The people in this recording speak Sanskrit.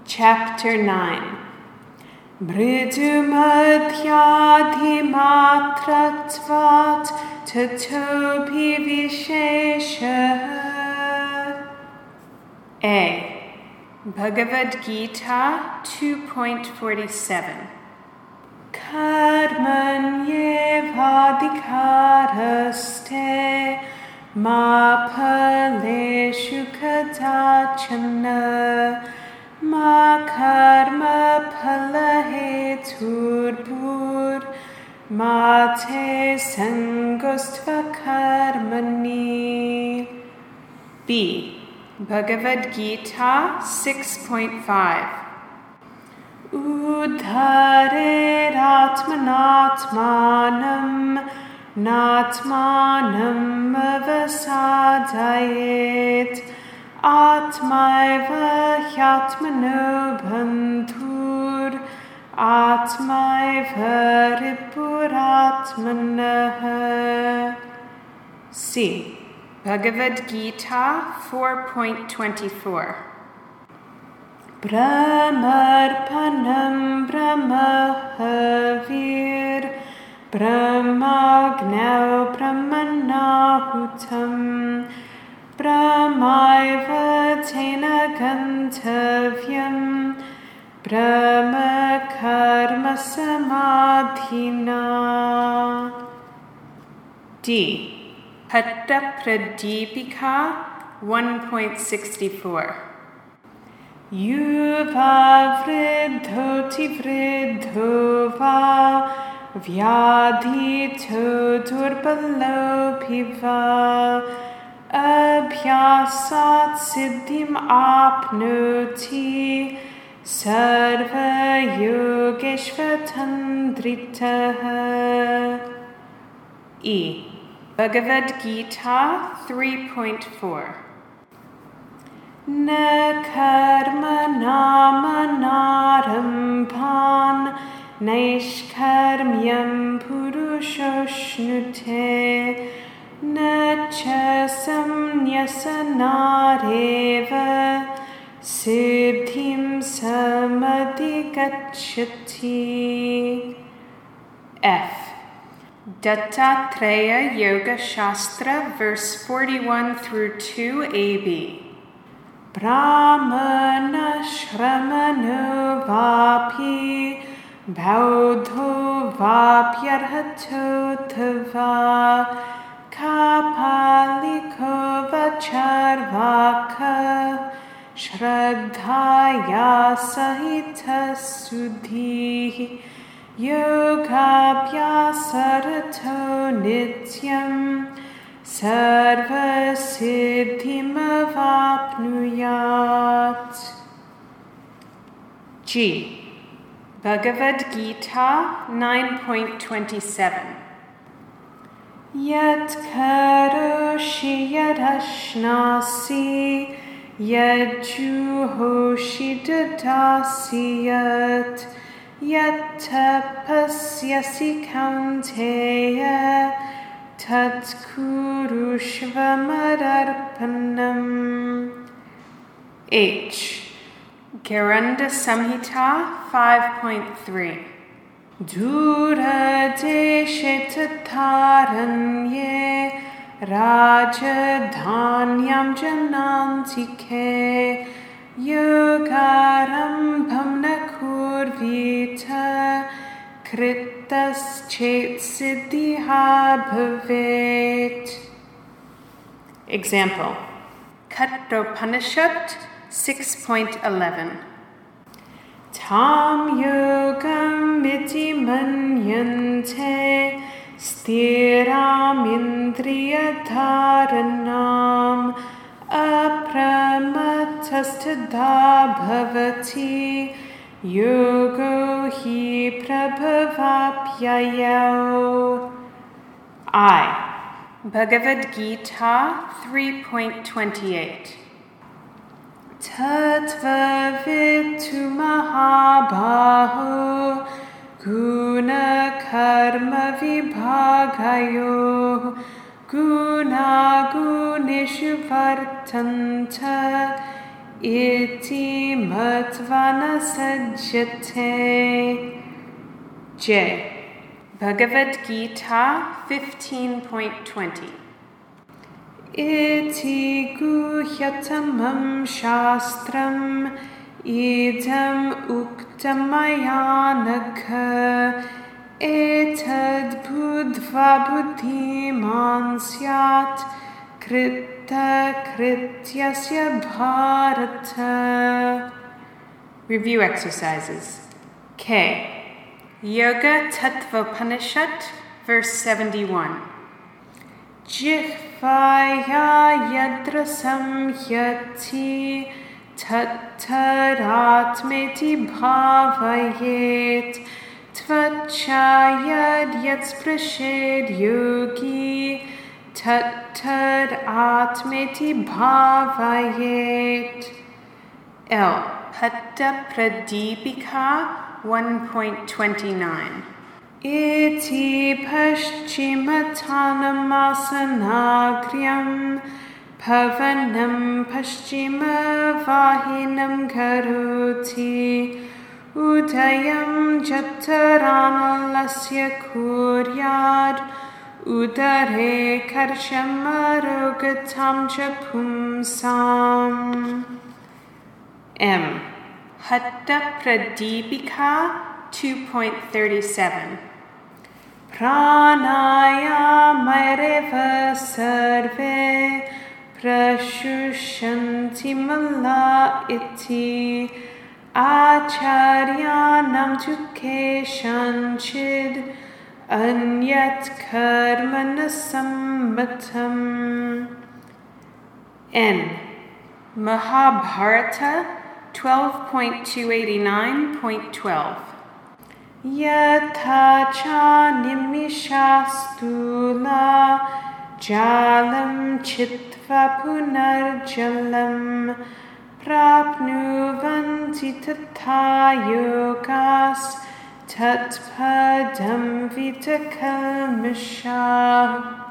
Chapter 9 Mridumadhyadhimatratvat tatobhi visheshah. A. Bhagavad Gita 2.47 Karmanyevadhikaraste ma phaleshu kadachana ma karma phalaheturbhur ma te sangostva karmani. B. Bhagavad Gita 6.5 Udhare Ratmanatmanam Natmanam avasadayet Atmaiva Hyatmano Bandhur Atmaiva Ripuratmanah. C. Bhagavad Gita 4.24 Brahmarpanam Brahmahavir Brahmagnau Brahmanahutam Brahmaiva tena gantavyam Brahma karma samadhina. D. Hatta Pradipika 1.64 Yuva vridhoti vridho va vyadhito durbalo piva abhyasat siddhim apnoti sarva yogeshvatandritah. E. Bhagavad Gita 3.4 Na karma namanarambhan naishkarmyam purushoshnute na cha samnyasanareva siddhim samadhigacchati. F. Dattatreya Yoga Shastra, verse 41 through 2ab. Brahmana shramano vapi baudho vapyarhato tava kapaliko vacharvaka shraddhaya sahita suddhi Yogabhyasarato nityam sarva siddhimavapnuyat. G. Bhagavad Gita 9.27 Yat karoshi yadashnasi yadjuhoshi dadasi yat Yattapasyasi kaunteya tatkurushvamadarpanam. H. Garanda Samhita 5.3 Duradeshe tataranye rajadhanyam janantike Yogarambham nakurvita kritas chet siddhiha bhavet. Example Kathopanishad 6.11 Tam yogam iti manyante stiram indriyadharanam apramatastadha bhavati yogo hi prabhavapyayau. I. Bhagavad Gita 3.28 Tattva vitu mahabaho guna karma vibhagayo guna gunishu vartanta iti matvana sajjate. J. Bhagavad Gita 15.20. Iti guhyatamam shastram idam uktamaya nagha etad budva buddhiman syat krita krityasya bharata. Review exercises. K. Yoga Tattvopanishad, verse 71. Jihvaya yadrasam yati tattaratmeti bhavayet tvachayad yatsprashed yogi tattaratmeti bhavayet. L. Hatta Pradipika 1.29. Iti paschimatamasanagriyam pavanam paschimavahinam karoti udayam jataranalasya kuryad udare karshamarogatam cha pumsam. M. Hatta Pradipika 2.37. Pranayamareva sarve prashushanti mala iti acharyanam tu keshanchid anyat karmana sammatam. N. Mahabharata 12.289.12. Yatha cha nimishastula jalam chitva punarjalam prapnuvanti tatha yogas tatpadam vitakalmasha.